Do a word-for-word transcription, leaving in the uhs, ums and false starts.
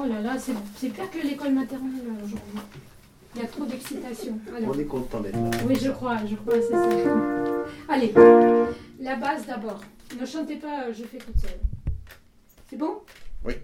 Oh là là, c'est, c'est pire que l'école maternelle aujourd'hui. Il y a trop d'excitation. Alors, On est content d'être là. oui, je crois, je crois, c'est ça. Allez, la base d'abord. Ne chantez pas, je fais toute seule. C'est bon? Oui.